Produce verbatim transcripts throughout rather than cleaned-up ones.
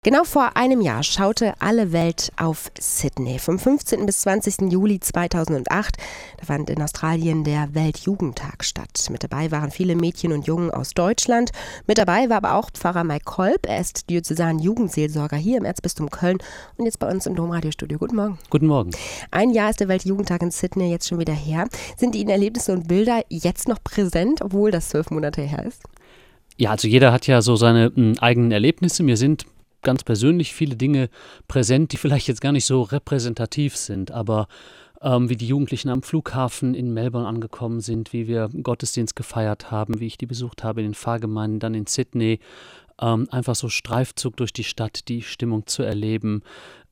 Genau vor einem Jahr schaute alle Welt auf Sydney. Vom fünfzehnten bis zwanzigsten Juli zweitausendacht, da fand in Australien der Weltjugendtag statt. Mit dabei waren viele Mädchen und Jungen aus Deutschland. Mit dabei war aber auch Pfarrer Mike Kolb. Er ist Diözesan-Jugendseelsorger hier im Erzbistum Köln und jetzt bei uns im Domradiostudio. Guten Morgen. Guten Morgen. Ein Jahr ist der Weltjugendtag in Sydney jetzt schon wieder her. Sind Ihnen Erlebnisse und Bilder jetzt noch präsent, obwohl das zwölf Monate her ist? Ja, also jeder hat ja so seine m, eigenen Erlebnisse. Mir sind ganz persönlich viele Dinge präsent, die vielleicht jetzt gar nicht so repräsentativ sind, aber ähm, wie die Jugendlichen am Flughafen in Melbourne angekommen sind, wie wir Gottesdienst gefeiert haben, wie ich die besucht habe in den Pfarrgemeinden, dann in Sydney, ähm, einfach so Streifzug durch die Stadt, die Stimmung zu erleben.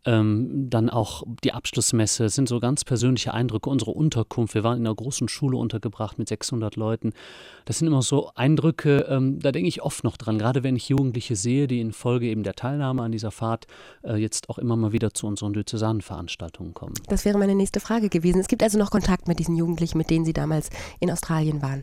Ähm, dann auch die Abschlussmesse, das sind so ganz persönliche Eindrücke. Unsere Unterkunft, wir waren in einer großen Schule untergebracht mit sechshundert Leuten. Das sind immer so Eindrücke, ähm, da denke ich oft noch dran, gerade wenn ich Jugendliche sehe, die infolge eben der Teilnahme an dieser Fahrt äh, jetzt auch immer mal wieder zu unseren Diözesanveranstaltungen kommen. Das wäre meine nächste Frage gewesen. Es gibt also noch Kontakt mit diesen Jugendlichen, mit denen Sie damals in Australien waren?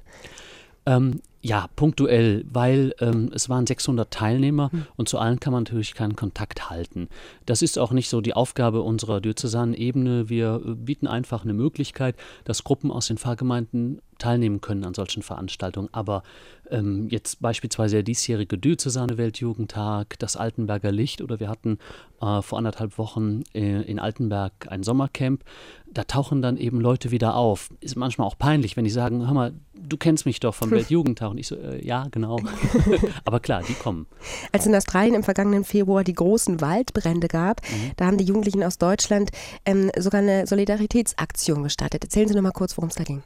Ähm, ja, punktuell, weil ähm, es waren sechshundert Teilnehmer hm. und zu allen kann man natürlich keinen Kontakt halten. Das ist auch nicht so die Aufgabe unserer Diözesanebene. Wir äh, bieten einfach eine Möglichkeit, dass Gruppen aus den Pfarrgemeinden teilnehmen können an solchen Veranstaltungen. Aber ähm, jetzt beispielsweise der diesjährige Diözesane Weltjugendtag, das Altenberger Licht oder wir hatten äh, vor anderthalb Wochen äh, in Altenberg ein Sommercamp. Da tauchen dann eben Leute wieder auf. Ist manchmal auch peinlich, wenn die sagen, hör mal, du kennst mich doch vom Weltjugendtag. Und ich so, äh, ja, genau. Aber klar, die kommen. Als in Australien im vergangenen Februar die großen Waldbrände gab, mhm. da haben die Jugendlichen aus Deutschland ähm, sogar eine Solidaritätsaktion gestartet. Erzählen Sie noch mal kurz, worum es da ging.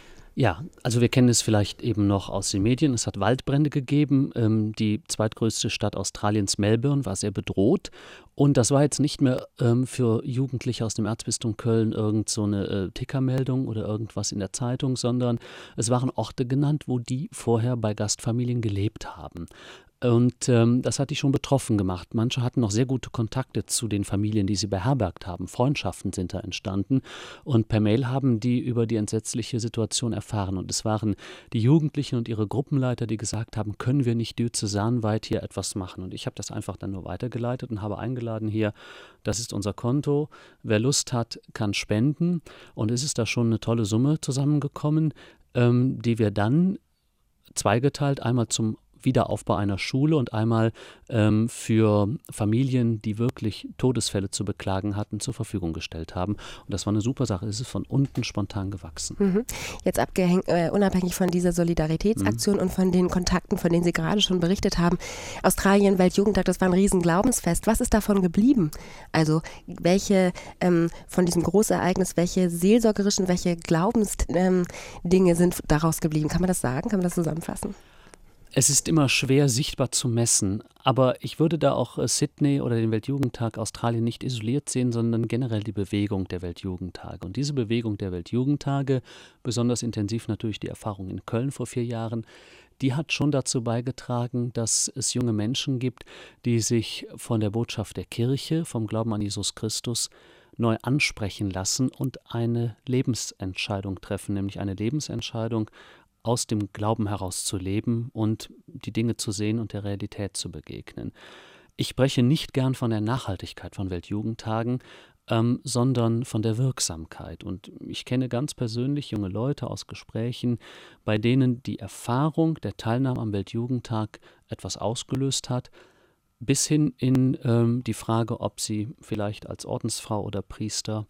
Ja, also wir kennen es vielleicht eben noch aus den Medien. Es hat Waldbrände gegeben. Ähm, die zweitgrößte Stadt Australiens, Melbourne, war sehr bedroht. Und das war jetzt nicht mehr ähm, für Jugendliche aus dem Erzbistum Köln irgend so eine äh, Tickermeldung oder irgendwas in der Zeitung, sondern es waren Orte genannt, wo die vorher bei Gastfamilien gelebt haben. Und ähm, das hat die schon betroffen gemacht. Manche hatten noch sehr gute Kontakte zu den Familien, die sie beherbergt haben. Freundschaften sind da entstanden. Und per Mail haben die über die entsetzliche Situation erfahren. Und es waren die Jugendlichen und ihre Gruppenleiter, die gesagt haben, können wir nicht diözesanweit hier etwas machen? Und ich habe das einfach dann nur weitergeleitet und habe eingeladen hier, das ist unser Konto. Wer Lust hat, kann spenden. Und es ist da schon eine tolle Summe zusammengekommen, ähm, die wir dann zweigeteilt, einmal zum Wiederaufbau einer Schule und einmal ähm, für Familien, die wirklich Todesfälle zu beklagen hatten, zur Verfügung gestellt haben. Und das war eine super Sache. Es ist von unten spontan gewachsen. Mhm. Jetzt abgehäng- äh, unabhängig von dieser Solidaritätsaktion mhm. und von den Kontakten, von denen Sie gerade schon berichtet haben. Australien, Weltjugendtag, das war ein riesen Glaubensfest. Was ist davon geblieben? Also welche ähm, von diesem Großereignis, welche seelsorgerischen, welche Glaubensdinge ähm, sind daraus geblieben? Kann man das sagen? Kann man das zusammenfassen? Es ist immer schwer sichtbar zu messen, aber ich würde da auch Sydney oder den Weltjugendtag Australien nicht isoliert sehen, sondern generell die Bewegung der Weltjugendtage. Und diese Bewegung der Weltjugendtage, besonders intensiv natürlich die Erfahrung in Köln vor vier Jahren, die hat schon dazu beigetragen, dass es junge Menschen gibt, die sich von der Botschaft der Kirche, vom Glauben an Jesus Christus, neu ansprechen lassen und eine Lebensentscheidung treffen, nämlich eine Lebensentscheidung, aus dem Glauben heraus zu leben und die Dinge zu sehen und der Realität zu begegnen. Ich spreche nicht gern von der Nachhaltigkeit von Weltjugendtagen, ähm, sondern von der Wirksamkeit. Und ich kenne ganz persönlich junge Leute aus Gesprächen, bei denen die Erfahrung der Teilnahme am Weltjugendtag etwas ausgelöst hat, bis hin in ähm, die Frage, ob sie vielleicht als Ordensfrau oder Priester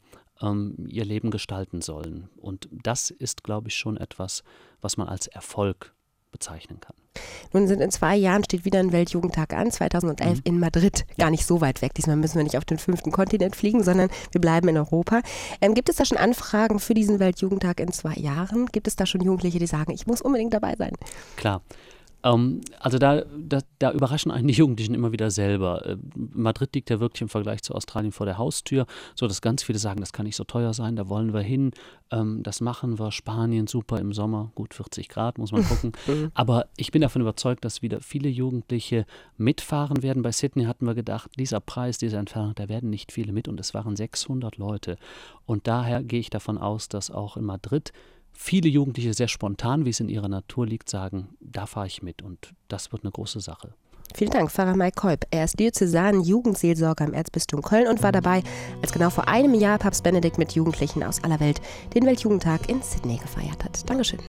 ihr Leben gestalten sollen. Und das ist, glaube ich, schon etwas, was man als Erfolg bezeichnen kann. Nun sind in zwei Jahren steht wieder ein Weltjugendtag an, zweitausendelf mhm. in Madrid. Gar nicht so weit weg. Diesmal müssen wir nicht auf den fünften Kontinent fliegen, sondern wir bleiben in Europa. Ähm, gibt es da schon Anfragen für diesen Weltjugendtag in zwei Jahren? Gibt es da schon Jugendliche, die sagen, ich muss unbedingt dabei sein? Klar. Um, also da, da, da überraschen einen die Jugendlichen immer wieder selber. Äh, Madrid liegt ja wirklich im Vergleich zu Australien vor der Haustür, so dass ganz viele sagen, das kann nicht so teuer sein, da wollen wir hin, ähm, das machen wir. Spanien, super im Sommer, gut vierzig Grad, muss man gucken. Aber ich bin davon überzeugt, dass wieder viele Jugendliche mitfahren werden. Bei Sydney hatten wir gedacht, dieser Preis, diese Entfernung, da werden nicht viele mit und es waren sechshundert Leute. Und daher gehe ich davon aus, dass auch in Madrid viele Jugendliche sehr spontan, wie es in ihrer Natur liegt, sagen, da fahre ich mit und das wird eine große Sache. Vielen Dank, Pfarrer Mike Kolb. Er ist Diözesan-Jugendseelsorger im Erzbistum Köln und war dabei, als genau vor einem Jahr Papst Benedikt mit Jugendlichen aus aller Welt den Weltjugendtag in Sydney gefeiert hat. Dankeschön.